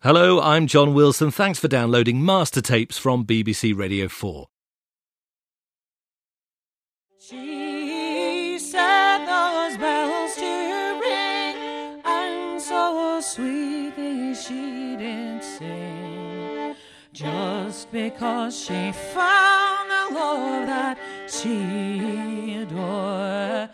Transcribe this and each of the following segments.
Hello, I'm John Wilson. Thanks for downloading Master Tapes from BBC Radio 4. She said those bells to ring, and so sweetly she did sing, just because she found a love that she adored,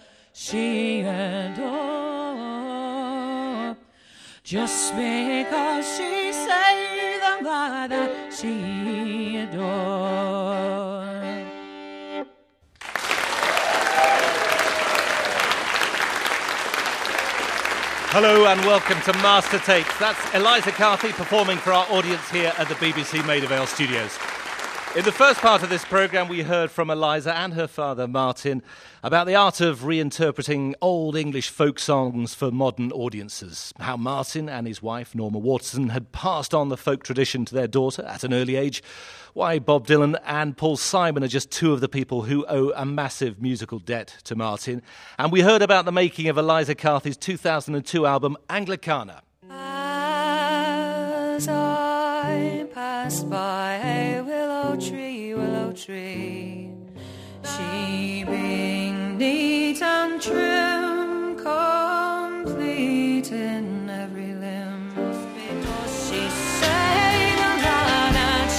just because she saved the God that she adored. Hello and welcome to Master Tapes. That's Eliza Carthy performing for our audience here at the BBC Maida Vale studios. In the first part of this programme, we heard from Eliza and her father, Martin, about the art of reinterpreting old English folk songs for modern audiences. How Martin and his wife, Norma Watson, had passed on the folk tradition to their daughter at an early age. Why Bob Dylan and Paul Simon are just two of the people who owe a massive musical debt to Martin. And we heard about the making of Eliza Carthy's 2002 album, Anglicana. As I passed by a willow tree, she being neat and trim, complete in every limb, she sang a line that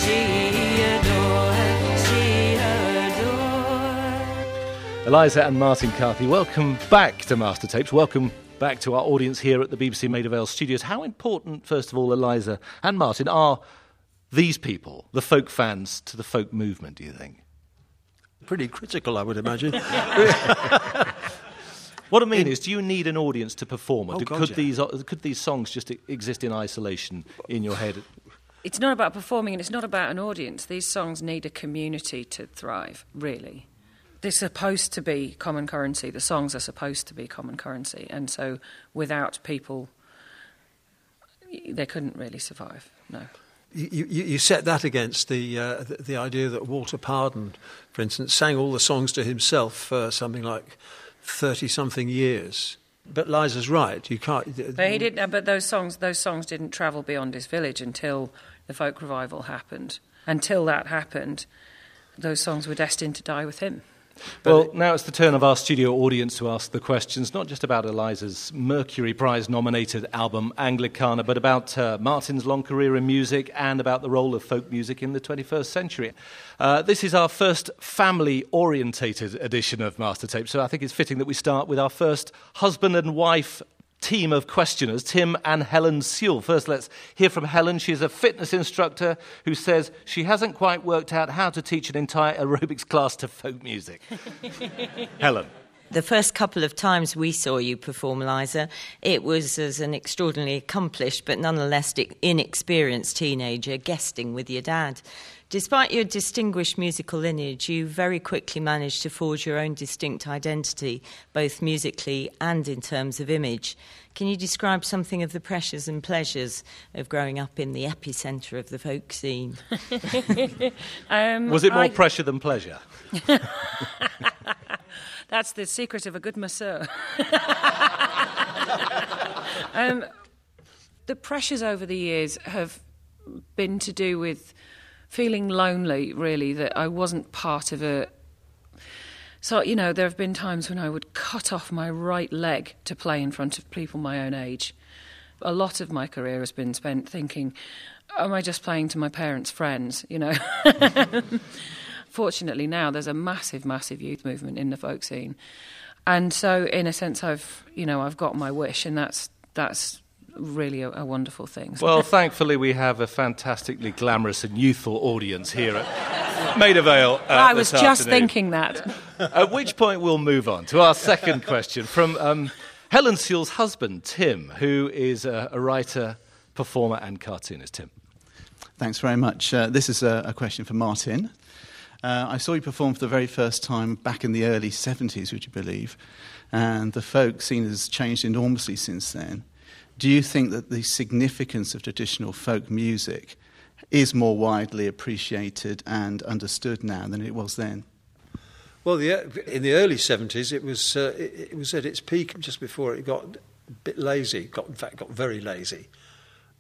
she adored. Eliza and Martin Carthy, welcome back to Master Tapes. Welcome back to our audience here at the BBC Maida Vale studios. How important, first of all, Eliza and Martin, are these people, the folk fans, to the folk movement, do you think? Pretty critical, I would imagine. What I mean is, do you need an audience to perform? Or could these songs just exist in isolation in your head? It's not about performing and it's not about an audience. These songs need a community to thrive, really. They're supposed to be common currency. The songs are supposed to be common currency. And so without people, they couldn't really survive, no. You set that against the idea that Walter Pardon, for instance, sang all the songs to himself for something like 30-something years. But Liza's right. You can't. But he did. But those songs didn't travel beyond his village until the folk revival happened. Until that happened, those songs were destined to die with him. Well, now it's the turn of our studio audience to ask the questions, not just about Eliza's Mercury Prize-nominated album, Anglicana, but about Martin's long career in music and about the role of folk music in the 21st century. This is our first family-orientated edition of Master Tape, so I think it's fitting that we start with our first husband and wife team of questioners, Tim and Helen Sewell. First, let's hear from Helen. She's a fitness instructor who says she hasn't quite worked out how to teach an entire aerobics class to folk music. Helen. The first couple of times we saw you perform, Eliza, it was as an extraordinarily accomplished but nonetheless inexperienced teenager guesting with your dad. Despite your distinguished musical lineage, you very quickly managed to forge your own distinct identity, both musically and in terms of image. Can you describe something of the pressures and pleasures of growing up in the epicentre of the folk scene? Was it more pressure than pleasure? That's the secret of a good masseur. The pressures over the years have been to do with feeling lonely, really, that I wasn't part of a... So, you know, there have been times when I would cut off my right leg to play in front of people my own age. A lot of my career has been spent thinking, am I just playing to my parents' friends, you know? Fortunately now there's a massive, massive youth movement in the folk scene. And so, in a sense, I've got my wish, and that's really a wonderful thing. Well, thankfully we have a fantastically glamorous and youthful audience here at Maida Vale I was just afternoon. thinking that. At which point we'll move on to our second question from Helen Sewell's husband, Tim, who is a writer, performer and cartoonist. Tim. Thanks very much. This is a question for Martin. I saw you perform for the very first time back in the early 70s, would you believe? And the folk scene has changed enormously since then. Do you think that the significance of traditional folk music is more widely appreciated and understood now than it was then? Well, in the early 70s, it was at its peak just before it got a bit lazy. In fact, got very lazy.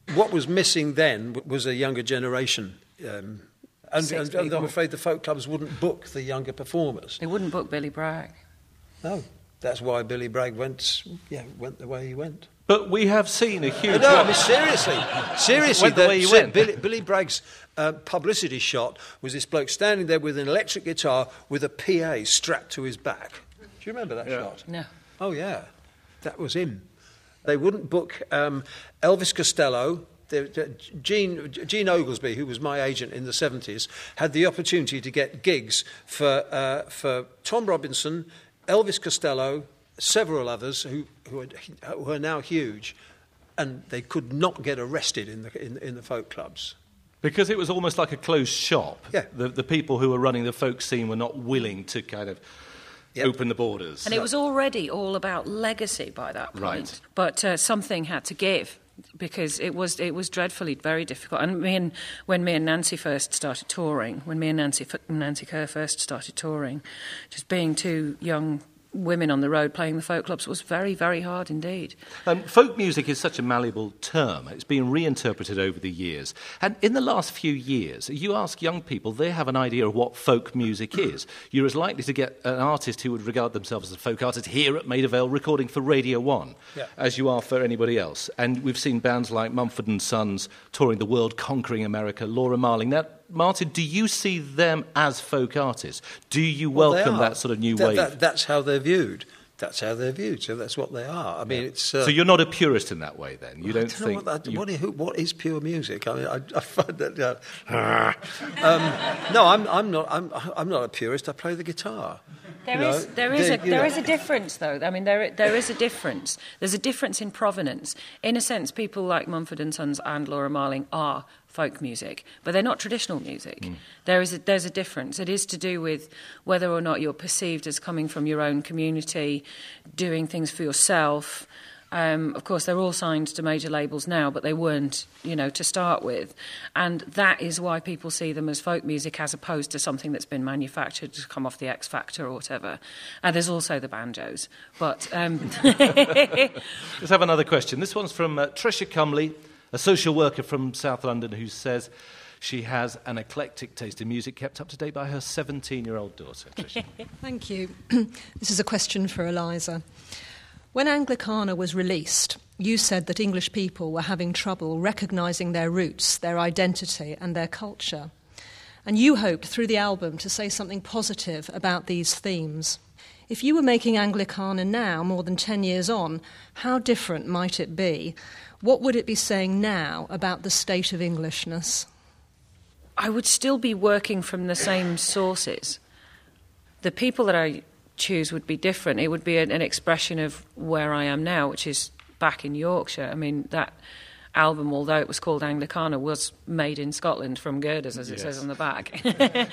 What was missing then was a younger generation. And I'm afraid the folk clubs wouldn't book the younger performers. They wouldn't book Billy Bragg. No, that's why Billy Bragg went the way he went. But we have seen a huge... No, I mean, seriously, Went the way he went. Billy Bragg's publicity shot was this bloke standing there with an electric guitar with a PA strapped to his back. Do you remember that shot? No. Oh, yeah. That was him. They wouldn't book Elvis Costello. Gene Oglesby, who was my agent in the 70s, had the opportunity to get gigs for Tom Robinson, Elvis Costello, several others who are now huge, and they could not get arrested in the folk clubs. Because it was almost like a closed shop. Yeah. The people who were running the folk scene were not willing to kind of open the borders. And it was already all about legacy by that point. Right. But something had to give, because it was dreadfully very difficult. And when me and Nancy first started touring, when me and Nancy Kerr first started touring, just being two young women on the road playing the folk clubs was very, very hard indeed. Folk music is such a malleable term. It's been reinterpreted over the years. And in the last few years, you ask young people, they have an idea of what folk music is. You're as likely to get an artist who would regard themselves as a folk artist here at Maida Vale recording for Radio 1 as you are for anybody else. And we've seen bands like Mumford & Sons touring the world, conquering America, Laura Marling. Now, Martin, do you see them as folk artists? Do you welcome that sort of new wave? That's how they're viewed. That's how they're viewed. So that's what they are. I mean, it's. So you're not a purist in that way, then? You don't think? What is pure music? I mean, I find that. No, I'm not. I'm not a purist. I play the guitar. There is a difference, though. I mean, there is a difference. There's a difference in provenance. In a sense, people like Mumford & Sons and Laura Marling are folk music, but they're not traditional music. There's a difference. It is to do with whether or not you're perceived as coming from your own community, doing things for yourself. Of course, they're all signed to major labels now, but they weren't, to start with. And that is why people see them as folk music as opposed to something that's been manufactured to come off the X Factor or whatever. And there's also the banjos. But let's have another question. This one's from Tricia Cumley, a social worker from South London, who says she has an eclectic taste in music kept up to date by her 17-year-old daughter. Tricia. Thank you. This is a question for Eliza. When Anglicana was released, you said that English people were having trouble recognising their roots, their identity and their culture. And you hoped through the album to say something positive about these themes. If you were making Anglicana now, more than 10 years on, how different might it be? What would it be saying now about the state of Englishness? I would still be working from the same sources. The people that I choose would be different. It would be an expression of where I am now, which is back in Yorkshire. I mean, that album, although it was called Anglicana, was made in Scotland from girders, as it says on the back.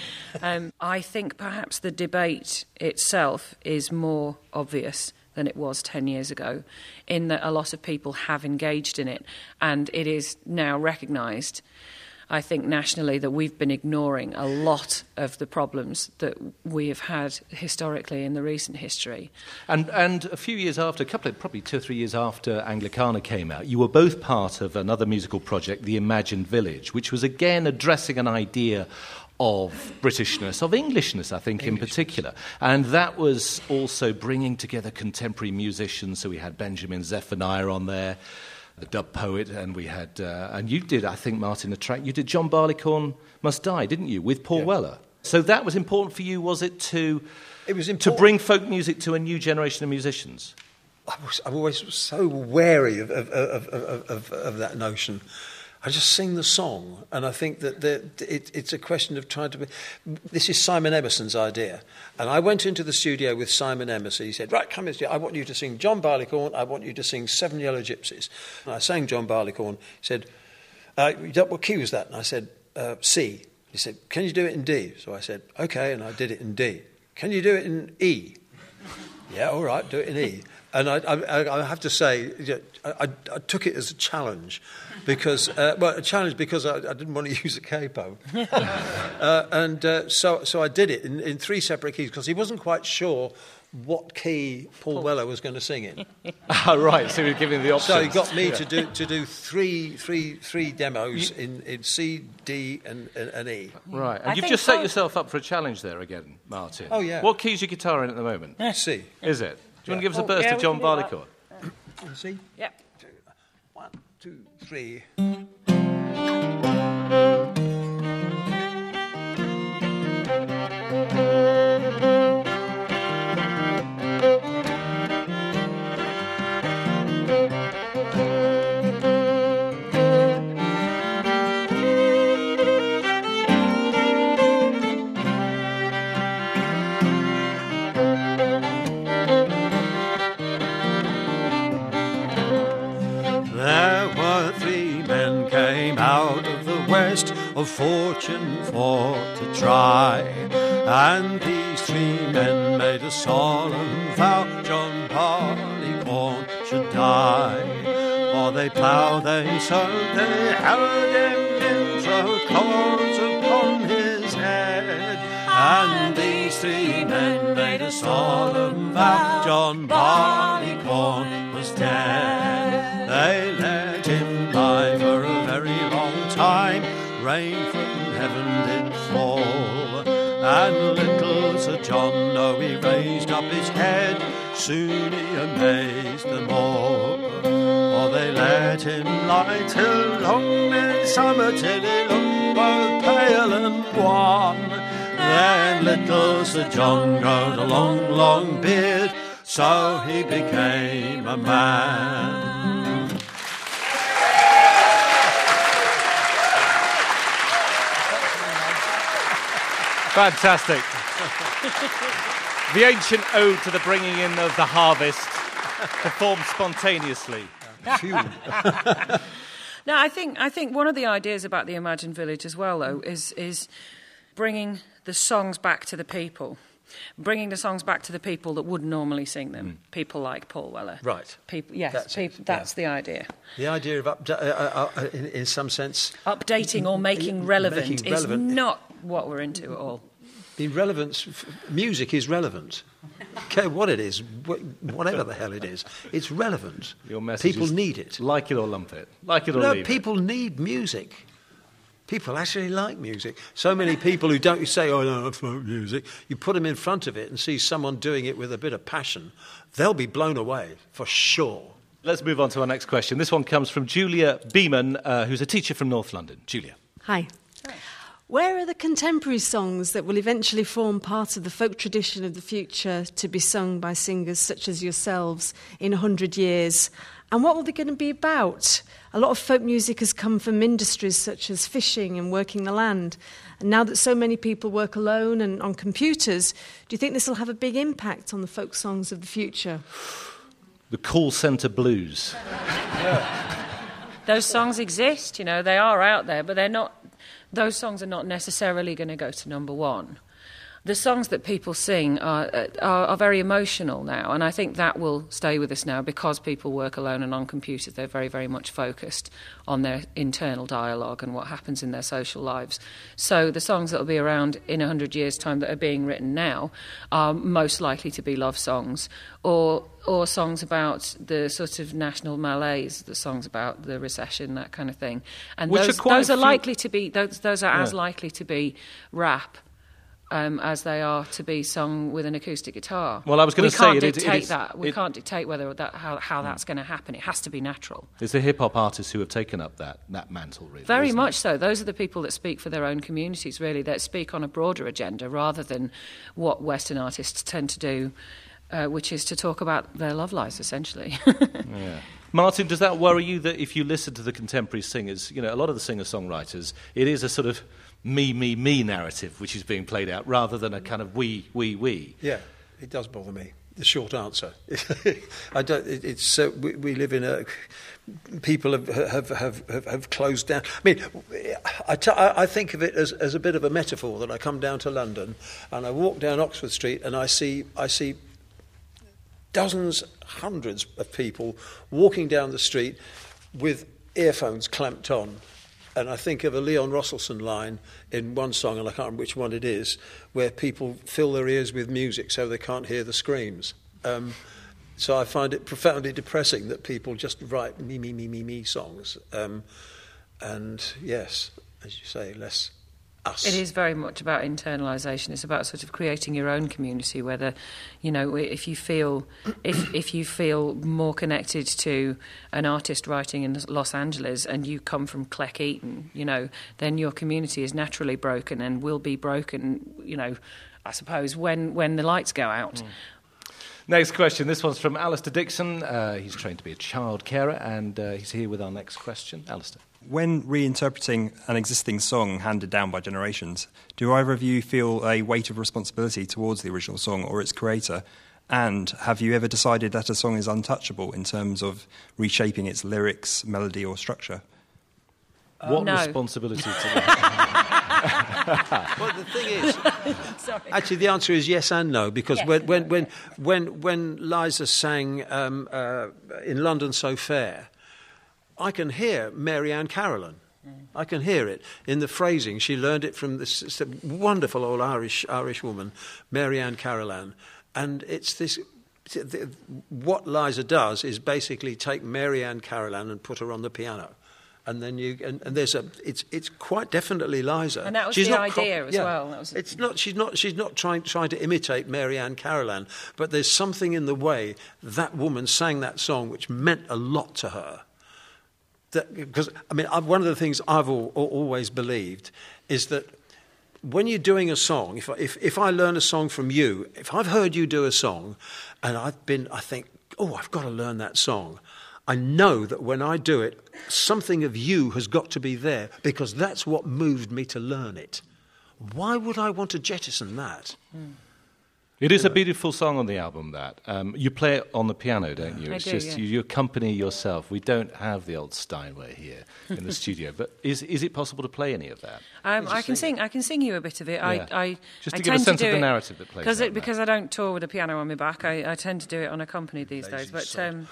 I think perhaps the debate itself is more obvious than it was 10 years ago, in that a lot of people have engaged in it, and it is now recognised, I think, nationally, that we've been ignoring a lot of the problems that we have had historically in the recent history. And a few years after, probably 2 or 3 years after Anglicana came out, you were both part of another musical project, The Imagined Village, which was again addressing an idea of Britishness, of Englishness, I think, in particular. And that was also bringing together contemporary musicians. So we had Benjamin Zephaniah on there, the dub poet, and we had... and you did, I think, Martin, a track. You did John Barleycorn Must Die, didn't you, with Paul Weller? So that was important for you, was it, to bring folk music to a new generation of musicians? I'm always so wary of that notion. I just sing the song, and I think that it's a question of trying to be... This is Simon Emerson's idea, and I went into the studio with Simon Emerson. He said, right, come in, I want you to sing John Barleycorn, I want you to sing Seven Yellow Gypsies. And I sang John Barleycorn. He said, what key was that? And I said, C. He said, can you do it in D? So I said, OK, and I did it in D. Can you do it in E? Yeah, all right, do it in E. And I have to say, I took it as a challenge, because I didn't want to use a capo, so I did it in 3 separate keys, because he wasn't quite sure what key Paul Weller was going to sing in. Right, so he was giving the options. So he got me to do three demos in C, D, and E. Right, and I you've think just set Paul- yourself up for a challenge there again, Martin. Oh, yeah. What key's your guitar in at the moment? C. Is it? Do you want to give us a Oh, burst yeah, of we John can do that. Barleycorn? C. Yep. 1, 2, 3. There were 3 men came out of the west of fortune for to try, and these 3 men made a solemn vow John Barleycorn should die. For they ploughed, they sowed, they held him in the corns upon his head, and these 3 men made a solemn vow John Barleycorn was dead. They let him lie for a very long time, rain from heaven did fall, and little Sir John, though he raised up his head, soon he amazed them all. For they let him lie till long midsummer, till he looked both pale and wan. Then little Sir John growed a long, long beard, so he became a man. Fantastic. The ancient ode to the bringing in of the harvest, performed spontaneously. No, I think one of the ideas about the Imagined Village as well, though, is bringing the songs back to the people. Bringing the songs back to the people that would normally sing them. People like Paul Weller. Right. People, yes, That's that's, it, the idea. The idea of, in some sense, Updating or making relevant making relevant. is not what we're into at all. the relevance. Music is relevant. Okay, what it is, whatever the hell it is, it's relevant. Your message People is need it. Like it or lump it. Like it or No, leave people need music. People actually like music. So many people who don't say, oh, no, I folk music. You put them in front of it and see someone doing it with a bit of passion, they'll be blown away, for sure. Let's move on to our next question. This one comes from Julia Beeman, who's a teacher from North London. Julia. Hi. Where are the contemporary songs that will eventually form part of the folk tradition of the future to be sung by singers such as yourselves in 100 years? And what will they going to be about? A lot of folk music has come from industries such as fishing and working the land. And now that so many people work alone and on computers, do you think this will have a big impact on the folk songs of the future? The call centre blues. Those songs exist, you know, they are out there, but they're not. Those songs are not necessarily going to go to number one. The songs that people sing are very emotional now, and I think that will stay with us now because people work alone and on computers. They're very, very much focused on their internal dialogue and what happens in their social lives. So the songs that will be around in 100 years' time that are being written now are most likely to be love songs or songs about the sort of national malaise, the songs about the recession, that kind of thing. And those are likely to be those are as likely to be rap. As they are to be sung with an acoustic guitar. Well, I was going to say... We can't dictate whether how that's going to happen. It has to be natural. It's the hip-hop artists who have taken up that mantle, really. Very much so. Those are the people that speak for their own communities, really, that speak on a broader agenda rather than what Western artists tend to do, which is to talk about their love lives, essentially. Yeah. Martin, does that worry you that if you listen to the contemporary singers, you know, a lot of the singer-songwriters, it is a sort of me narrative which is being played out rather than a kind of we. Yeah, it does bother me. The short answer. I don't. We live in a. People have closed down. I mean, I think of it as a bit of a metaphor that I come down to London and I walk down Oxford Street and I see dozens, hundreds of people walking down the street with earphones clamped on. And I think of a Leon Rosselson line in one song, and I can't remember which one it is, where people fill their ears with music so they can't hear the screams. So I find it profoundly depressing that people just write me songs. And yes, as you say, less us. It is very much about internalisation. It's about sort of creating your own community. Whether, you know, if you feel more connected to an artist writing in Los Angeles and you come from Cleckheaton, you know, then your community is naturally broken and will be broken, you know, I suppose when the lights go out. Next question. This one's from Alistair Dixon. He's trained to be a child carer, and he's here with our next question. Alistair. When reinterpreting an existing song handed down by generations, do either of you feel a weight of responsibility towards the original song or its creator? And have you ever decided that a song is untouchable in terms of reshaping its lyrics, melody or structure? What no. responsibility to that? Well, the thing is, actually, the answer is yes and no, because when Liza sang in London So Fair, I can hear Mary Ann Carolan. I can hear it in the phrasing. She learned it from this wonderful old Irish woman, Mary Ann Carolan, and it's this. What Liza does is basically take Mary Ann Carolan and put her on the piano. And then it's quite definitely Liza. And that was the idea as well. That was She's not trying to imitate Mary Ann Carolan, but there's something in the way that woman sang that song which meant a lot to her. Because I mean, one of the things I've always believed is that when you're doing a song, if I learn a song from you, if I've heard you do a song, and I think, oh, I've got to learn that song. I know that when I do it, something of you has got to be there because that's what moved me to learn it. Why would I want to jettison that? It is a beautiful song on the album, that. You play it on the piano, don't you? I It's do, just yeah. you accompany yourself. We don't have the old Steinway here in the studio, but is it possible to play any of that? I can sing you a bit of it. Yeah. Just to I give a tend sense do of the it narrative that plays out because I don't tour with a piano on my back. I tend to do it unaccompanied these days. But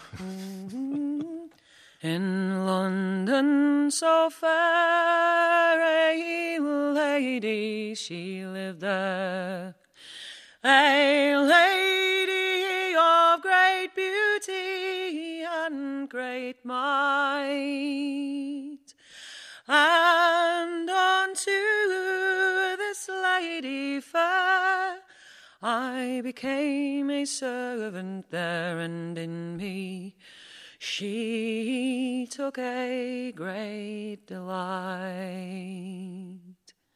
in London so fair a lady she lived there, a lady of great beauty and great might. And unto this lady fair I became a servant there, and in me she took a great delight.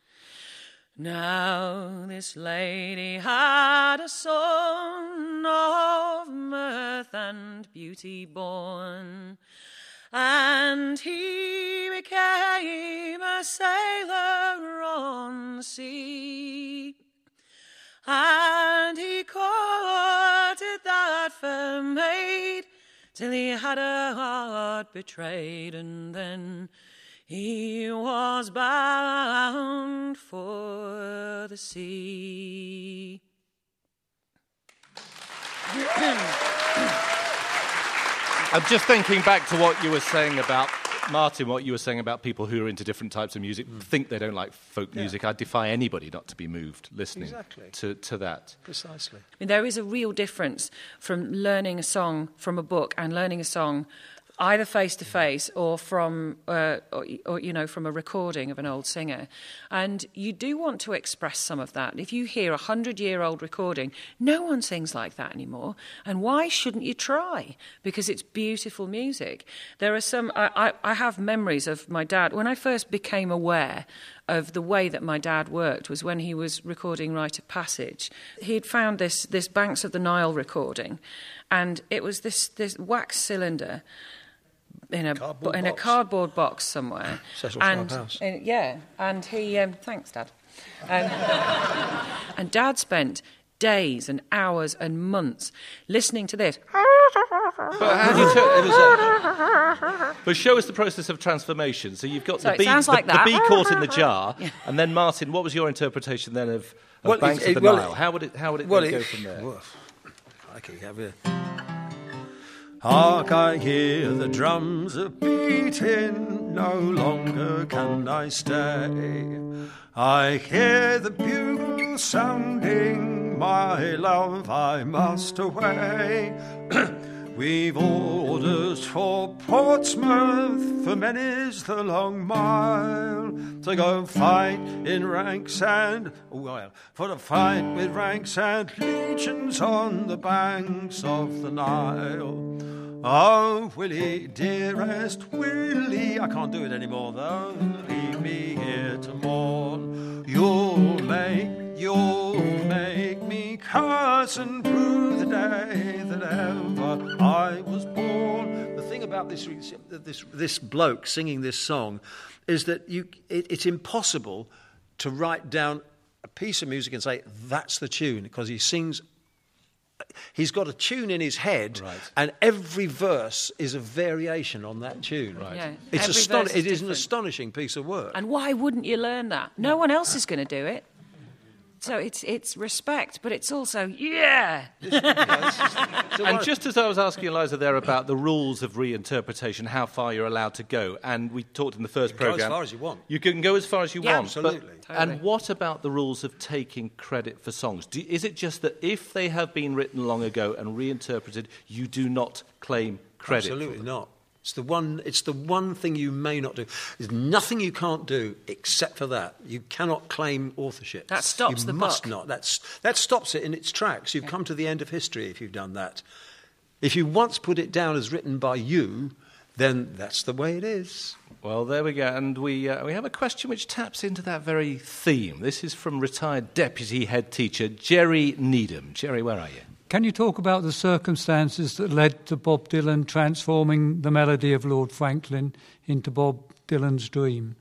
Now this lady had a son of mirth and beauty born, and he became a sailor on sea, and he courted that fair maid till he had her heart betrayed, and then he was bound for the sea. I'm just thinking back to what you were saying about, Martin, what you were saying about people who are into different types of music, think they don't like folk music. I defy anybody not to be moved listening to that. Precisely. I mean, there is a real difference from learning a song from a book and learning a song either face to face or from you know, from a recording of an old singer. And you do want to express some of that. If you hear a 100-year-old recording, no one sings like that anymore. And why shouldn't you try? Because it's beautiful music. There are some. I have memories of my dad when I first became aware of the way that my dad worked was when he was recording Rite of Passage. He'd found this Banks of the Nile recording, and it was this wax cylinder in a cardboard box somewhere. Cecil Sharp House. And he thanks, Dad. And Dad spent days and hours and months listening to this. But how do you but show us the process of transformation. So you've got the bee caught in the jar, and then Martin, what was your interpretation then of Banks of the Nile? How would it go from there? Hark, I hear the drums a beating. no longer can I stay. I hear the bugle sounding, my love, I must away. We've orders for Portsmouth, for many's the long mile, to go fight in ranks and, well, for to fight with ranks and legions on the banks of the Nile. Oh, Willie, dearest Willie, I can't do it anymore though, leave me here to mourn. You'll make me curse and rue the day that ever I was born. The thing about this bloke singing this song is that it's impossible to write down a piece of music and say, that's the tune, because he sings. He's got a tune in his head, right, and every verse is a variation on that tune. Right. Yeah, it is an astonishing piece of work. And why wouldn't you learn that? No one else is going to do it. So it's respect, but it's also, yeah. And just as I was asking Eliza there about the rules of reinterpretation, how far you're allowed to go, and we talked in the first programme... Go as far as you want. You can go as far as you want. Absolutely. Totally. And what about the rules of taking credit for songs? Is it just that if they have been written long ago and reinterpreted, you do not claim credit? Absolutely not. It's the one thing you may not do. There's nothing you can't do except for that. You cannot claim authorship. That stops the book. You must not. That stops it in its tracks. You've come to the end of history if you've done that. If you once put it down as written by you, then that's the way it is. Well, there we go. And we have a question which taps into that very theme. This is from retired Deputy Head Teacher Jerry Needham. Jerry, where are you? Can you talk about the circumstances that led to Bob Dylan transforming the melody of Lord Franklin into Bob Dylan's dream?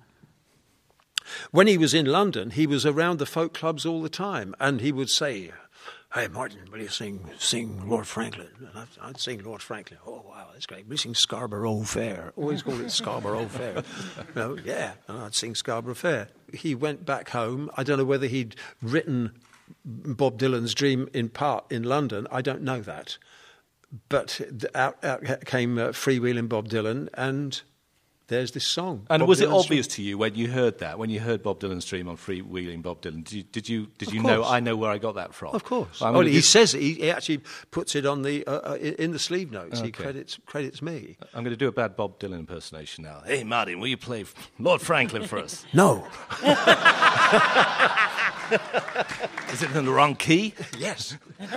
When he was in London, he was around the folk clubs all the time, and he would say, "Hey, Martin, will you sing Lord Franklin?" And I'd sing Lord Franklin. "Oh, wow, that's great. Will you sing Scarborough Fair?" Always called it Scarborough Fair. Yeah, and I'd sing Scarborough Fair. He went back home. I don't know whether he'd written Bob Dylan's dream in part in London. I don't know that. But out came Freewheeling Bob Dylan, and there's this song. And Bob was Dylan's it obvious to you when you heard that, when you heard Bob Dylan's dream on Freewheeling Bob Dylan? Did you know? I know where I got that from. Of course. Well, he says it. He actually puts it on the in the sleeve notes. Okay. He credits me. I'm going to do a bad Bob Dylan impersonation now. Hey, Martin, will you play Lord Franklin for us? No. Is it in the wrong key? Yes.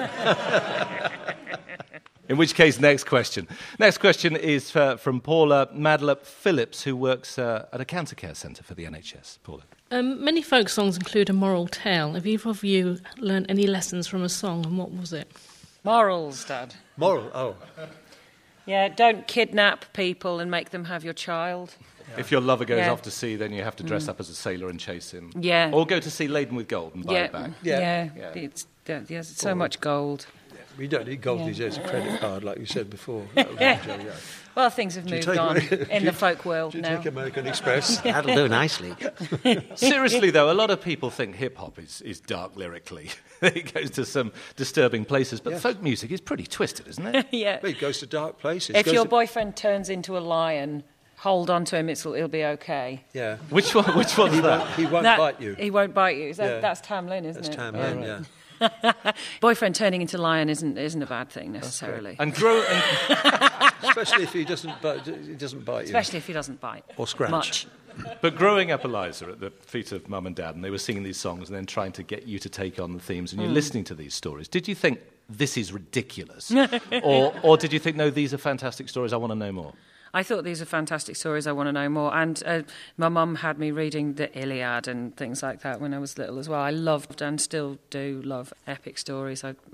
In which case, next question. Next question is from Paula Madlop Phillips, who works at a cancer care centre for the NHS. Paula. Many folk songs include a moral tale. Have either of you learned any lessons from a song, and what was it? Morals, Dad. Moral, oh. Yeah, don't kidnap people and make them have your child. If your lover goes off to sea, then you have to dress up as a sailor and chase him. Yeah. Or go to sea laden with gold and buy it back. Yeah. It's so much gold. We don't need gold these days, a credit card, like you said before. Well, things have moved on in the folk world now. Do you take American Express? That'll do nicely. Seriously, though, a lot of people think hip-hop is dark lyrically. It goes to some disturbing places, but folk music is pretty twisted, isn't it? Yeah. Well, it goes to dark places. If your boyfriend turns into a lion, hold on to him, it'll be okay. Yeah. Which one's that? He won't bite you. He won't bite you. That's Tam Lin, isn't it? That's Tam Lin, yeah. Boyfriend turning into lion isn't a bad thing necessarily. And especially if he doesn't bite you. Especially if he doesn't bite or scratch much. But growing up, Eliza, at the feet of Mum and Dad, and they were singing these songs and then trying to get you to take on the themes, and you're listening to these stories, did you think this is ridiculous, or did you think no, these are fantastic stories? I want to know more. I thought these are fantastic stories. I want to know more. And my mum had me reading the Iliad and things like that when I was little as well. I loved and still do love epic stories. I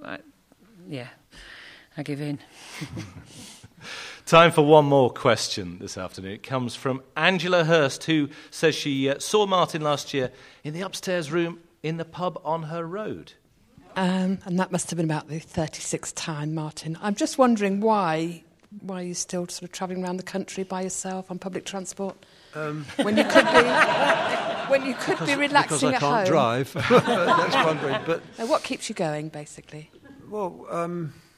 give in. Time for one more question this afternoon. It comes from Angela Hurst, who says she saw Martin last year in the upstairs room in the pub on her road. And that must have been about the 36th time, Martin. I'm just wondering why you're still sort of travelling around the country by yourself on public transport when you could be relaxing at home. Because I can't drive. That's wondering. But what keeps you going, basically? Well,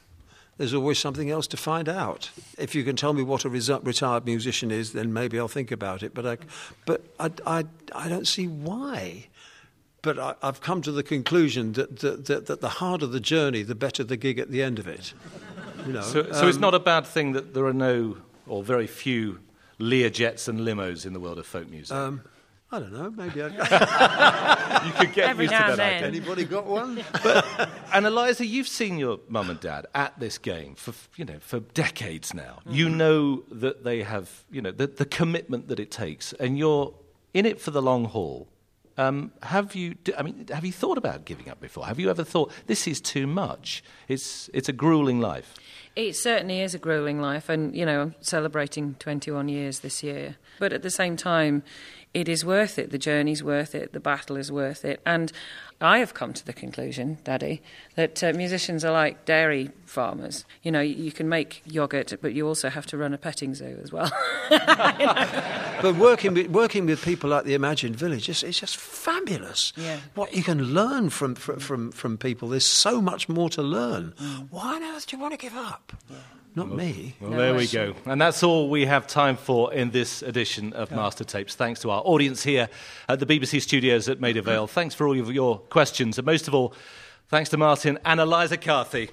there's always something else to find out. If you can tell me what a retired musician is, then maybe I'll think about it. But I don't see why. But I've come to the conclusion that the harder the journey, the better the gig at the end of it. You know. So it's not a bad thing that there are no or very few Learjets and limos in the world of folk music. I don't know. Maybe you could get every used to now that. and then. Anybody got one? And Eliza, you've seen your mum and dad at this game for decades now. You know that they have the commitment that it takes, and you're in it for the long haul. Have you thought about giving up before? Have you ever thought this is too much? It's a grueling life. It certainly is a grueling life, and I'm celebrating 21 years this year. But at the same time, it is worth it. The journey's worth it. The battle is worth it. And I have come to the conclusion, Daddy, that musicians are like dairy farmers. You can make yoghurt, but you also have to run a petting zoo as well. But working with people like the Imagine Village, it's just fabulous. Yeah. What you can learn from people. There's so much more to learn. Why on earth do you want to give up? Yeah. Not me. Well, there we go. And that's all we have time for in this edition of Master Tapes. Thanks to our audience here at the BBC studios at Maida Vale. Thanks for all of your questions. And most of all, thanks to Martin and Eliza Carthy.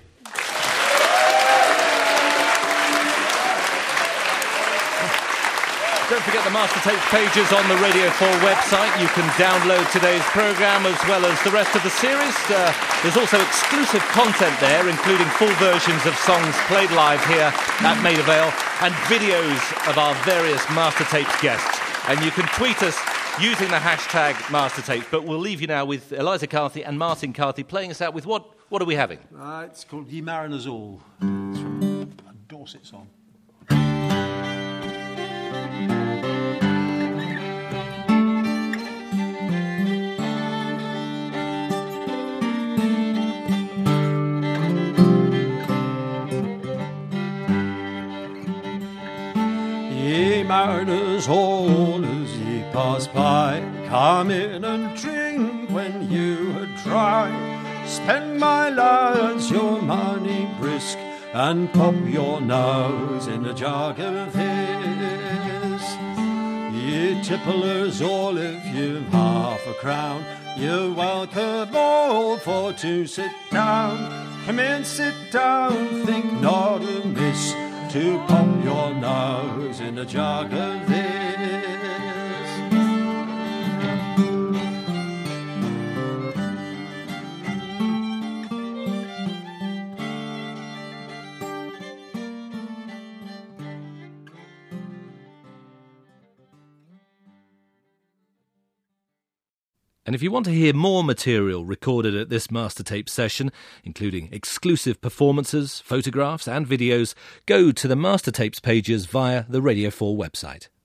Don't forget the Master Tapes pages on the Radio 4 website. You can download today's programme as well as the rest of the series. There's also exclusive content there, including full versions of songs played live here at Maida Vale and videos of our various Master Tapes guests. And you can tweet us using the hashtag Master Tapes. But we'll leave you now with Eliza Carthy and Martin Carthy playing us out with what are we having? It's called Ye Mariners All. It's from a Dorset song. Ye mariners all, as ye pass by, come in and drink when you are dry. Spend, my lads, your money brisk, and pop your nose in a jug of his. Ye tipplers all, if you've half a crown, you're welcome all for to sit down. Come in, sit down, think not amiss, to pop your nose in a jug of this. And if you want to hear more material recorded at this Master Tape session, including exclusive performances, photographs and videos, go to the Master Tapes pages via the Radio 4 website.